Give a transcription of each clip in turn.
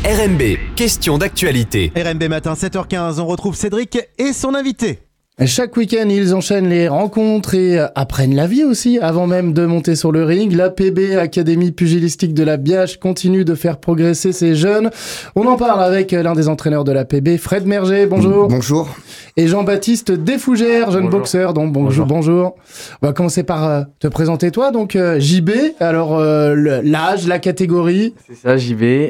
RMB, question d'actualité. RMB matin, 7h15, on retrouve Cédric et son invité. Chaque week-end, ils enchaînent les rencontres et apprennent la vie aussi. Avant même de monter sur le ring, l'APB, Académie Pugilistique de la Biache, continue de faire progresser ses jeunes. On en parle avec l'un des entraîneurs de l'APB, Fred Merger, bonjour. Bonjour. Et Jean-Baptiste Desfougères, jeune boxeur, donc bonjour. On va commencer par te présenter toi, donc JB, alors l'âge, la catégorie. C'est ça, JB.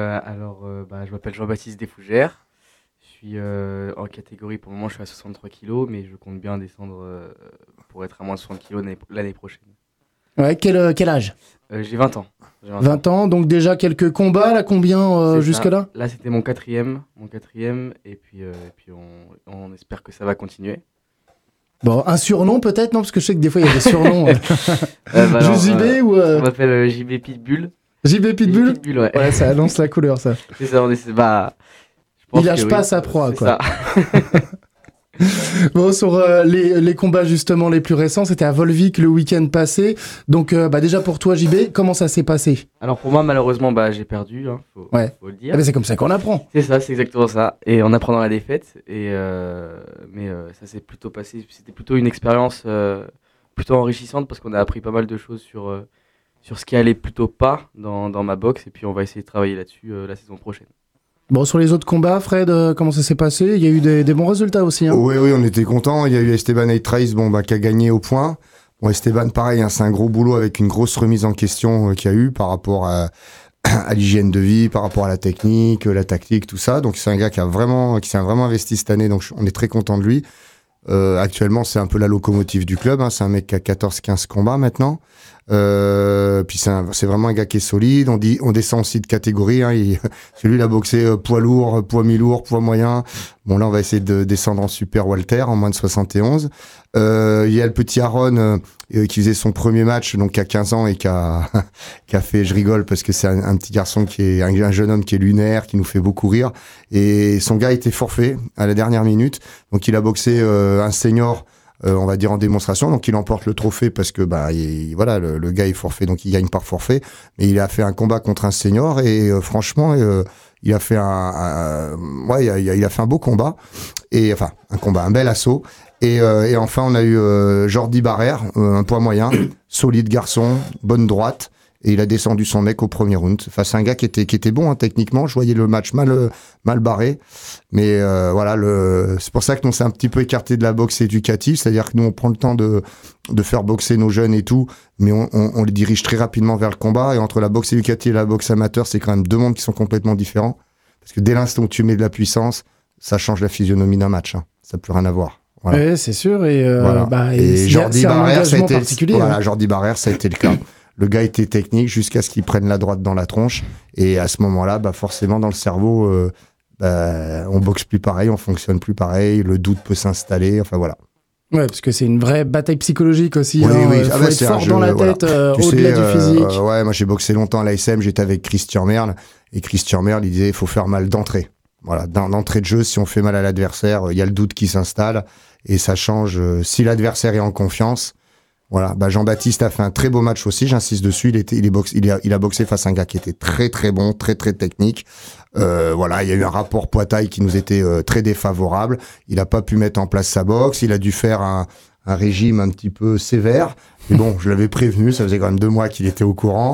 Je m'appelle Jean-Baptiste Desfougères. Je suis en catégorie, pour le moment je suis à 63 kg, mais je compte bien descendre pour être à moins de 60 kg l'année prochaine. Ouais, quel âge? J'ai 20 ans. 20 ans, donc déjà quelques combats, là, combien jusque-là? Là c'était mon quatrième, et puis on espère que ça va continuer. Bon, un surnom peut-être, non? Parce que je sais que des fois il y a des surnoms. Juste JB ou... On m'appelle JB Pitbull. JB Pitbull? Pitbull, ouais. Ouais, ça annonce la couleur, ça. C'est ça, Il lâche pas sa proie, quoi. Ça. Bon, sur les combats justement les plus récents, c'était à Volvic le week-end passé. Donc déjà pour toi JB, comment ça s'est passé? Alors pour moi malheureusement j'ai perdu, faut le dire. Ah bah c'est comme ça qu'on apprend. C'est ça, c'est exactement ça. Et on apprend dans la défaite. Mais ça s'est plutôt passé. C'était plutôt une expérience plutôt enrichissante parce qu'on a appris pas mal de choses sur ce qui allait plutôt pas dans ma boxe. Et puis on va essayer de travailler là-dessus la saison prochaine. Bon, sur les autres combats, Fred, comment ça s'est passé? Il y a eu des bons résultats aussi. Hein. Oui, on était contents. Il y a eu Esteban Aitraiz qui a gagné au point. Bon, Esteban, pareil, c'est un gros boulot avec une grosse remise en question qu'il y a eu par rapport à l'hygiène de vie, par rapport à la technique, la tactique, tout ça. Donc, c'est un gars qui s'est vraiment investi cette année. Donc, on est très content de lui. Actuellement, c'est un peu la locomotive du club. Hein. C'est un mec qui a 14-15 combats maintenant. Puis c'est vraiment un gars qui est solide. On descend aussi de catégorie. Hein. Celui il a boxé poids lourd, poids mi-lourd, poids moyen. Bon là on va essayer de descendre en super welter en moins de 71. Il y a le petit Aaron qui faisait son premier match donc à 15 ans et qui a fait, je rigole parce que c'est un petit garçon qui est un jeune homme qui est lunaire, qui nous fait beaucoup rire. Et son gars était forfait à la dernière minute. Donc il a boxé un senior. On va dire en démonstration, donc il emporte le trophée parce que le gars est forfait, donc il gagne par forfait. Mais il a fait un combat contre un senior et franchement, il a fait il a fait un beau combat et enfin un bel assaut. Et enfin on a eu Jordi Barrère, un poids moyen, solide garçon, bonne droite. Et il a descendu son mec au premier round. Enfin, c'est un gars qui était bon hein, techniquement. Je voyais le match mal barré. Mais c'est pour ça que nous, on s'est un petit peu écarté de la boxe éducative. C'est-à-dire que nous, on prend le temps de faire boxer nos jeunes et tout. Mais on les dirige très rapidement vers le combat. Et entre la boxe éducative et la boxe amateur, c'est quand même deux mondes qui sont complètement différents. Parce que dès l'instant où tu mets de la puissance, ça change la physionomie d'un match. Hein. Ça n'a plus rien à voir. Voilà. Oui, c'est sûr. Et Jordi Barrère, ça a été particulier. Jordi Barrère, ça a été le cas. Le gars était technique jusqu'à ce qu'il prenne la droite dans la tronche. Et à ce moment-là, forcément, dans le cerveau, on boxe plus pareil, on fonctionne plus pareil, le doute peut s'installer, enfin voilà. Ouais, parce que c'est une vraie bataille psychologique aussi. Oui, Il faut être fort dans la tête, au-delà du physique. Moi j'ai boxé longtemps à l'ASM, j'étais avec Christian Merle. Et Christian Merle, il disait, il faut faire mal d'entrée. Voilà, d'entrée de jeu, si on fait mal à l'adversaire, il y a le doute qui s'installe. Et ça change, si l'adversaire est en confiance. Voilà, Jean-Baptiste a fait un très beau match aussi, j'insiste dessus, il a boxé face à un gars qui était très très bon, très très technique. Il y a eu un rapport poids-taille qui nous était très défavorable. Il n'a pas pu mettre en place sa boxe, il a dû faire un régime un petit peu sévère. Mais bon, je l'avais prévenu, ça faisait quand même 2 mois qu'il était au courant.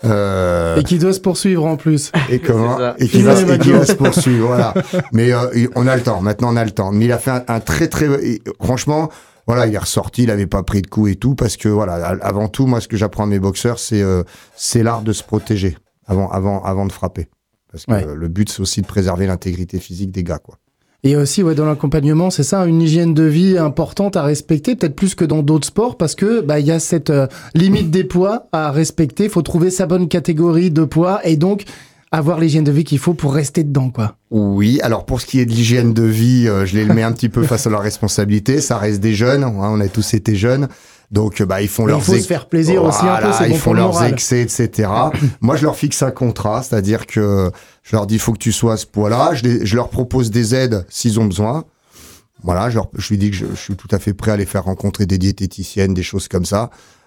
Et qui doit se poursuivre en plus. Et qui va se poursuivre, voilà. Mais on a le temps, maintenant on a le temps. Mais il a fait un très très... Franchement... Voilà, il est ressorti, il n'avait pas pris de coups et tout, parce que voilà, avant tout, moi, ce que j'apprends à mes boxeurs, c'est l'art de se protéger avant de frapper. Parce que le but, c'est aussi de préserver l'intégrité physique des gars, quoi. Et aussi, dans l'accompagnement, c'est ça, une hygiène de vie importante à respecter, peut-être plus que dans d'autres sports, parce que y a cette limite des poids à respecter. Il faut trouver sa bonne catégorie de poids et donc avoir l'hygiène de vie qu'il faut pour rester dedans, quoi. Oui, alors pour ce qui est de l'hygiène de vie, je les mets un petit peu face à leurs responsabilités. Ça reste des jeunes, hein, on a tous été jeunes. Donc, ils font leurs se faire plaisir aussi un peu, c'est bon ils font pour le leurs moral. excès, etc. Moi, je leur fixe un contrat, c'est-à-dire que je leur dis, il faut que tu sois à ce poids-là. Je leur propose des aides s'ils ont besoin. Voilà, je lui dis que je suis tout à fait prêt à les faire rencontrer des diététiciennes, des choses comme ça.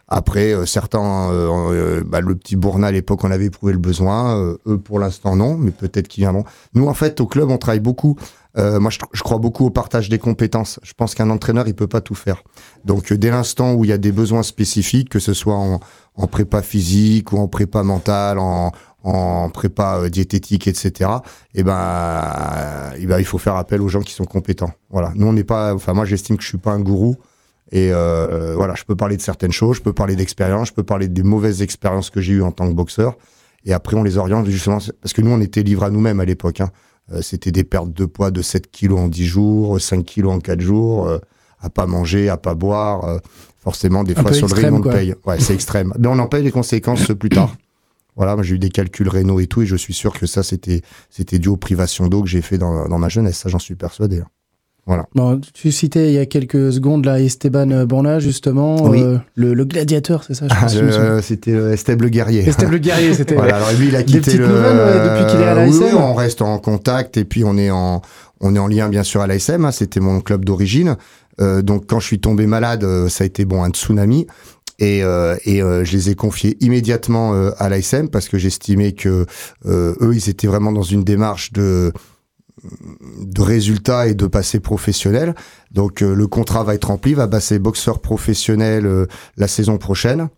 Après, certains, le petit Bourna à l'époque, on avait éprouvé le besoin. Eux, pour l'instant, non, mais peut-être qu'ils viendront. Nous, en fait, au club, on travaille beaucoup. Moi, je crois beaucoup au partage des compétences. Je pense qu'un entraîneur, il peut pas tout faire. Donc, dès l'instant où il y a des besoins spécifiques, que ce soit en prépa physique ou en prépa mentale, en prépa diététique, etc. Il faut faire appel aux gens qui sont compétents. Voilà. Nous, on n'est pas. Enfin, moi, j'estime que je suis pas un gourou. Et voilà, je peux parler de certaines choses, je peux parler d'expérience, je peux parler des mauvaises expériences que j'ai eues en tant que boxeur. Et après, on les oriente justement, parce que nous, on était livrés à nous-mêmes à l'époque. C'était des pertes de poids de 7 kilos en 10 jours, 5 kilos en 4 jours, à pas manger, à pas boire. Forcément, des fois, sur le ring, on le paye. Ouais, c'est extrême. Mais on en paye les conséquences plus tard. Voilà, moi, j'ai eu des calculs rénaux et tout, et je suis sûr que ça, c'était dû aux privations d'eau que j'ai fait dans ma jeunesse. Ça, j'en suis persuadé. Voilà. Bon, tu citais il y a quelques secondes là Esteban Bourna, justement, oui. Le gladiateur, c'est ça, je pense. C'était Esteb le guerrier. Esteb le guerrier, c'était. Voilà, alors lui, il a quitté depuis qu'il est à l'ASM. Oui, on reste en contact et puis on est en lien bien sûr à l'ASM. C'était mon club d'origine. Donc quand je suis tombé malade, ça a été un tsunami. Et je les ai confiés immédiatement à l'ASM parce que j'estimais que eux, ils étaient vraiment dans une démarche de résultats et de passer professionnel. Donc le contrat va être rempli, va passer boxeur professionnel la saison prochaine.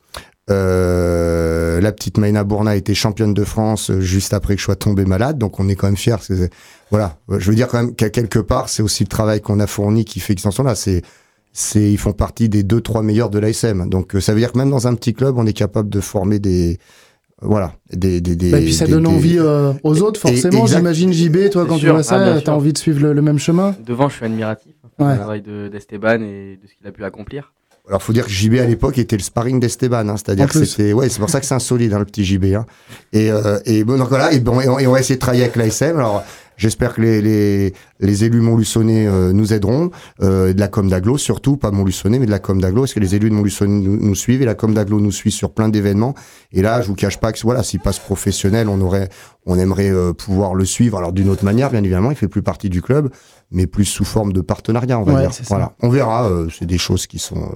La petite Maïna Bourna a été championne de France juste après que je sois tombé malade, donc on est quand même fiers. Voilà, je veux dire quand même qu'à quelque part, c'est aussi le travail qu'on a fourni qui fait qu'ils en sont là. Ils font partie des 2-3 meilleurs de l'ASM. Donc ça veut dire que même dans un petit club, on est capable de former des et puis ça donne envie aux autres, forcément. J'imagine, JB, toi, quand tu vois ça, t'as envie de suivre le même chemin. Devant, je suis admiratif du travail d'Esteban et de ce qu'il a pu accomplir. Alors, faut dire que JB à l'époque était le sparring d'Esteban, c'est-à-dire que c'était, c'est pour ça que c'est insolite, le petit JB. Et donc voilà, et on va essayer de travailler avec l'ASM. Alors, j'espère que les élus montluçonnais nous aideront, de la com d'Aglo surtout, pas Montluçonnais, mais de la com d'Aglo, parce que les élus de Montluçonnais nous suivent et la com d'Aglo nous suit sur plein d'événements. Et là, je vous cache pas que s'il passe professionnel, on aimerait pouvoir le suivre. Alors d'une autre manière, bien évidemment, il fait plus partie du club, mais plus sous forme de partenariat, on va dire. Voilà, on verra. C'est des choses qui sont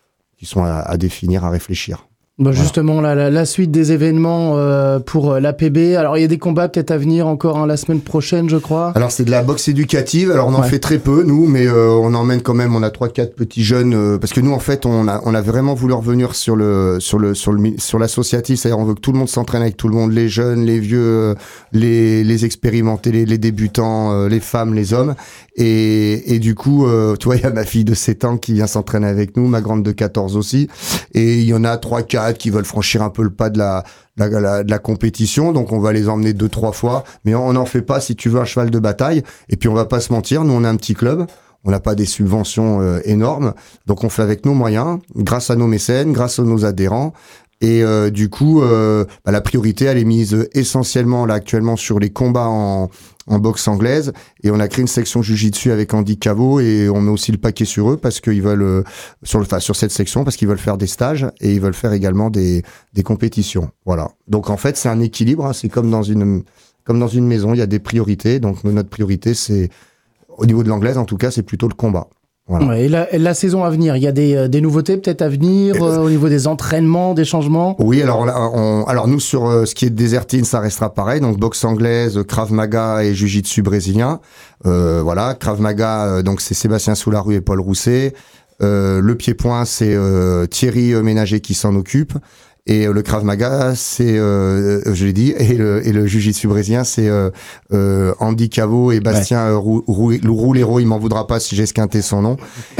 à définir, à réfléchir. Justement, la suite des événements pour l'APB. Alors, il y a des combats peut-être à venir encore la semaine prochaine, je crois. Alors, c'est de la boxe éducative. Alors, on en fait très peu, nous, mais on emmène quand même. On a 3-4 petits jeunes parce que nous, en fait, on a vraiment voulu revenir sur l'associatif. C'est-à-dire, on veut que tout le monde s'entraîne avec tout le monde, les jeunes, les vieux, les expérimentés, les débutants, les femmes, les hommes. Et du coup, tu vois, il y a ma fille de 7 ans qui vient s'entraîner avec nous, ma grande de 14 aussi. Et il y en a 3-4 qui veulent franchir un peu le pas de la compétition. Donc, on va les emmener 2-3 fois. Mais on n'en fait pas, si tu veux, un cheval de bataille. Et puis, on va pas se mentir. Nous, on a un petit club. On n'a pas des subventions énormes. Donc, on fait avec nos moyens, grâce à nos mécènes, grâce à nos adhérents. Et du coup, la priorité, elle est mise essentiellement, là, actuellement, sur les combats en boxe anglaise, et on a créé une section jiu-jitsu avec Andy Cavo et on met aussi le paquet sur eux parce qu'ils veulent sur cette section parce qu'ils veulent faire des stages et ils veulent faire également des compétitions. Voilà. Donc en fait, c'est un équilibre, c'est comme dans une maison, il y a des priorités. Donc notre priorité, c'est au niveau de l'anglaise en tout cas, c'est plutôt le combat. Voilà. Et la saison à venir, il y a des nouveautés peut-être à venir au niveau des entraînements, des changements. Oui, alors nous sur ce qui est désertine, ça restera pareil. Donc boxe anglaise, Krav Maga et Jiu-Jitsu brésilien. Voilà, Krav Maga, donc c'est Sébastien Soularue et Paul Rousset. Le pied-point, c'est Thierry Ménager qui s'en occupe. Et le Krav Maga, c'est, je l'ai dit, et le Jiu-Jitsu brésilien, c'est Andy Cavo et Bastien Roulero. Il m'en voudra pas si j'ai esquinté son nom.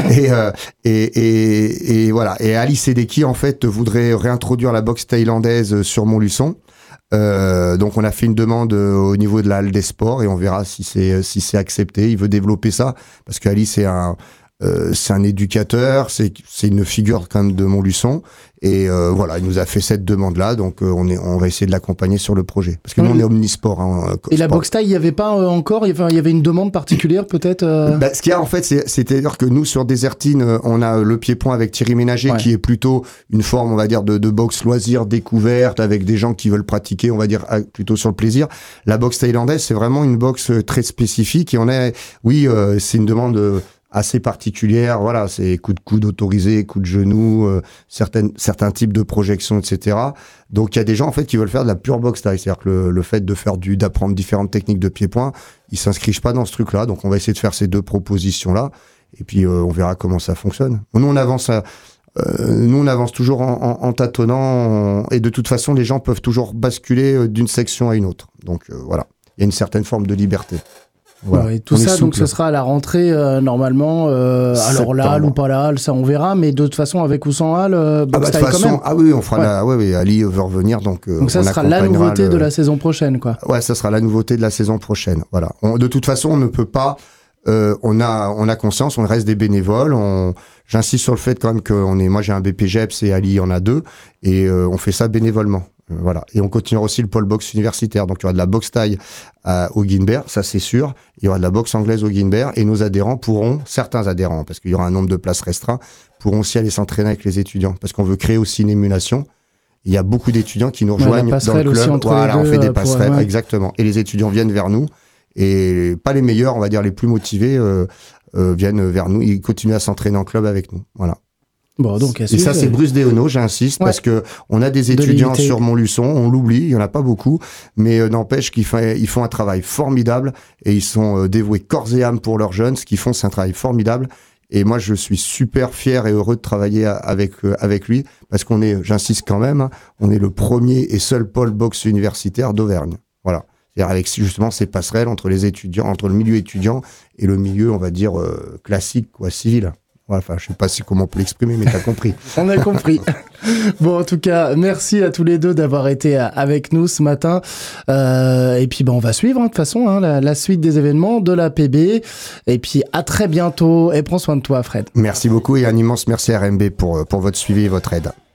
Et voilà. Et Ali Sedeki, en fait, voudrait réintroduire la boxe thaïlandaise sur Montluçon. Donc on a fait une demande au niveau de la Halle des Sports et on verra si c'est accepté. Il veut développer ça parce qu'Ali c'est un éducateur, c'est une figure quand même de Montluçon et voilà, il nous a fait cette demande-là, donc on va essayer de l'accompagner sur le projet parce que nous on est omnisport. Et la boxe thaï, il y avait pas encore, il y avait une demande particulière peut-être. Ce qu'il y a en fait, c'est-à-dire que nous sur Désertine, on a le pied-point avec Thierry Ménager qui est plutôt une forme, on va dire, de boxe loisir découverte avec des gens qui veulent pratiquer, on va dire plutôt sur le plaisir. La boxe thaïlandaise, c'est vraiment une boxe très spécifique et c'est une demande assez particulière. Voilà, c'est coup de coude autorisé, coup de genou, certains types de projections, etc. Donc il y a des gens en fait qui veulent faire de la pure boxe taille, c'est-à-dire que le fait d'apprendre différentes techniques de pied-point, ils s'inscrivent pas dans ce truc-là. Donc on va essayer de faire ces 2 propositions-là, et puis on verra comment ça fonctionne. Nous on avance toujours en tâtonnant, et de toute façon les gens peuvent toujours basculer d'une section à une autre. Donc voilà, il y a une certaine forme de liberté. Voilà. Et tout ça, donc ce sera à la rentrée normalement. Alors la halle ou pas la halle, ça on verra. Mais de toute façon, avec ou sans halle, boxe taille quand même. Ah oui, on fera Ali veut revenir, donc ça sera la nouveauté de la saison prochaine, quoi. Ouais, ça sera la nouveauté de la saison prochaine. Voilà. De toute façon, on ne peut pas. On a conscience, on reste des bénévoles. J'insiste sur le fait quand même moi j'ai un BPGEPS et Ali en a 2, et on fait ça bénévolement. Voilà. Et on continuera aussi le pôle boxe universitaire. Donc il y aura de la boxe taille au Guinbert, ça c'est sûr. Il y aura de la boxe anglaise au Guinbert, et nos adhérents certains adhérents, parce qu'il y aura un nombre de places restreint, pourront aussi aller s'entraîner avec les étudiants, parce qu'on veut créer aussi une émulation. Il y a beaucoup d'étudiants qui nous rejoignent dans le club. Voilà, on fait des passerelles, exactement. Et les étudiants viennent vers nous, et pas les meilleurs, on va dire les plus motivés, viennent vers nous. Ils continuent à s'entraîner en club avec nous. Voilà. Bon, donc, et ça, c'est Bruce Deono, j'insiste, parce que on a des étudiants sur Montluçon, on l'oublie, il y en a pas beaucoup, mais n'empêche qu'ils font un travail formidable, et ils sont dévoués corps et âme pour leurs jeunes. Ce qu'ils font, c'est un travail formidable. Et moi, je suis super fier et heureux de travailler avec lui, parce j'insiste quand même, on est le premier et seul pôle boxe universitaire d'Auvergne. Voilà. C'est-à-dire avec justement ces passerelles entre les étudiants, entre le milieu étudiant et le milieu, on va dire, classique, quoi, civil. Voilà, enfin, je sais pas comment on peut l'exprimer, mais t'as compris. On a compris. Bon, en tout cas, merci à tous les 2 d'avoir été avec nous ce matin. Et puis, on va suivre, de toute façon, la suite des événements de la PB. Et puis, à très bientôt. Et prends soin de toi, Fred. Merci beaucoup, et un immense merci à RMB pour votre suivi et votre aide.